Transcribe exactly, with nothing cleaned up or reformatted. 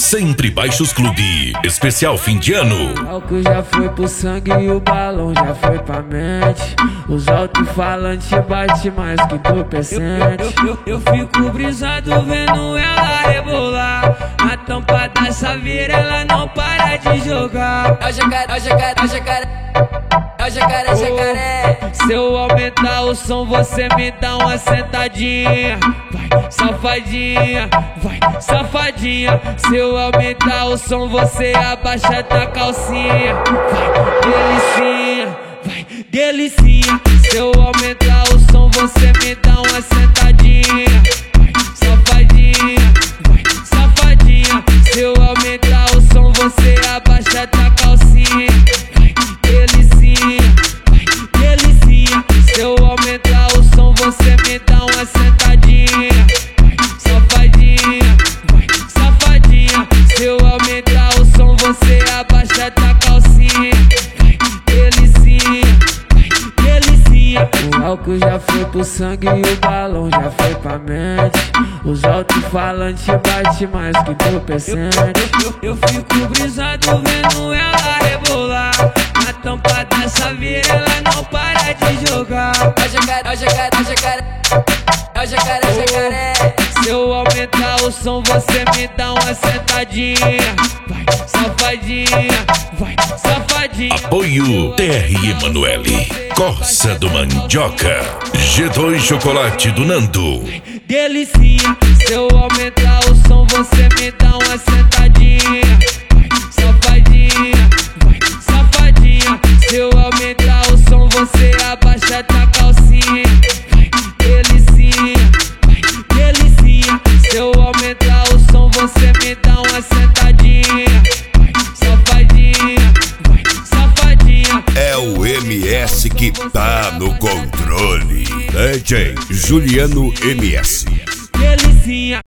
Sempre Baixos Clube, especial fim de ano. O álcool já foi pro sangue e o balão já foi pra mente. Os alto-falantes bate mais que entorpecente. Eu, eu, eu, eu fico brisado vendo ela rebolar. Na tampa da saveira ela não para de jogar. É o jacaré, é o jacaré, é o jacaré. É o jacaré, jacaré. Se eu aumentar o som, você me dá uma sentadinha. Vai, safadinha, vai, safadinha. Se eu aumentar o som, você abaixa da calcinha. Vai, delicinha, vai, delicinha. Se eu aumentar o som, você me dá uma sentadinha. Vai, safadinha, vai, safadinha. Se eu aumentar o som, você abaixa da calcinha. Vai, delicinha, vai, delicinha. Se eu aumentar o som, você me dá uma sentadinha. Vai, safadinha, vai, safadinha. Se eu aumentar o som, você abaixa da calcinha. Vai, delicinha, vai, delicinha. O álcool já foi pro sangue e o balão já foi pra mente. Os alto-falantes bate mais que entorpecente. Eu, eu, eu fico brisado vendo ela rebolar. Na tampa da saveira ela não para de jogar. É o jacaré, é o jacaré, é o jacaré. É o jacaré, jacaré. Se eu aumentar o som, você me dá uma sentadinha. Vai, safadinha, vai, safadinha. Apoio T R Emanuele, Corsa do Mandioca, G dois Chocolate do Nando. Delicinha, se eu aumentar o som, você me dá uma sentadinha. Vai, safadinha, vai, safadinha. Se eu aumentar o som, você abaixa da calcinha. Vai, delicinha, vai, delicinha. Se eu aumentar o som, você me dá uma sentadinha. Vai, safadinha, vai, safadinha. É o M S que tá no controle. D J Juliano M S. Delicinha.